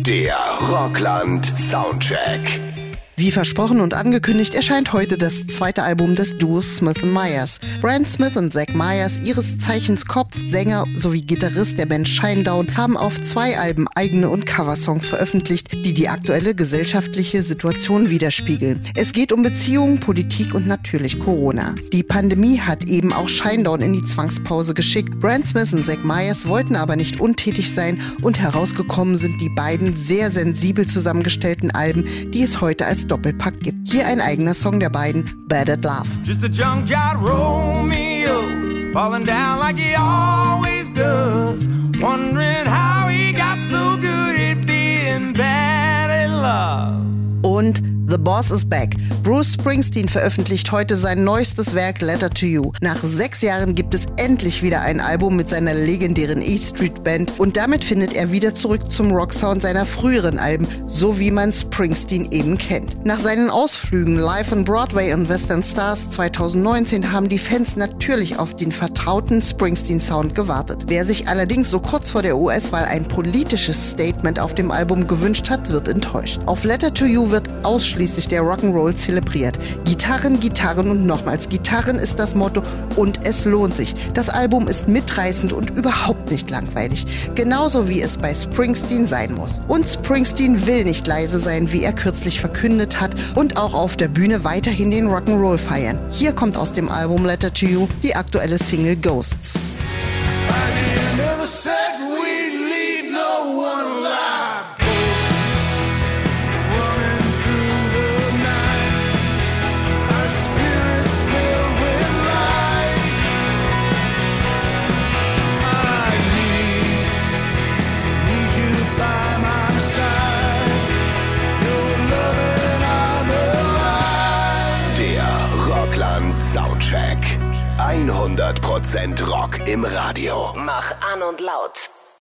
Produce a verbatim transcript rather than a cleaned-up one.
Der Rockland Soundcheck. Wie versprochen und angekündigt erscheint heute das zweite Album des Duos Smith and Myers. Brand Smith und Zach Myers, ihres Zeichens Kopf, Sänger sowie Gitarrist der Band Shinedown, haben auf zwei Alben eigene und Coversongs veröffentlicht, die die aktuelle gesellschaftliche Situation widerspiegeln. Es geht um Beziehungen, Politik und natürlich Corona. Die Pandemie hat eben auch Shinedown in die Zwangspause geschickt. Brand Smith und Zach Myers wollten aber nicht untätig sein und herausgekommen sind die beiden sehr sensibel zusammengestellten Alben, die es heute als Doppelpack gibt. Hier ein eigener Song der beiden, Bad at Love. Just a junk-jot Romeo, falling down like he always does, wondering how he got so good at being bad at love. Und The Boss is Back. Bruce Springsteen veröffentlicht heute sein neuestes Werk Letter to You. Nach sechs Jahren gibt es endlich wieder ein Album mit seiner legendären E Street Band und damit findet er wieder zurück zum Rocksound seiner früheren Alben, so wie man Springsteen eben kennt. Nach seinen Ausflügen live on Broadway und Western Stars zwanzig neunzehn haben die Fans natürlich auf den vertrauten Springsteen-Sound gewartet. Wer sich allerdings so kurz vor der U S-Wahl ein politisches Statement auf dem Album gewünscht hat, wird enttäuscht. Auf Letter to You wird ausschließlich der Rock'n'Roll zelebriert. Gitarren, Gitarren und nochmals Gitarren ist das Motto und es lohnt sich. Das Album ist mitreißend und überhaupt nicht langweilig. Genauso wie es bei Springsteen sein muss. Und Springsteen will nicht leise sein, wie er kürzlich verkündet hat und auch auf der Bühne weiterhin den Rock'n'Roll feiern. Hier kommt aus dem Album Letter to You die aktuelle Single Ghosts. Rockland Soundcheck. hundert Prozent Rock im Radio. Mach an und laut.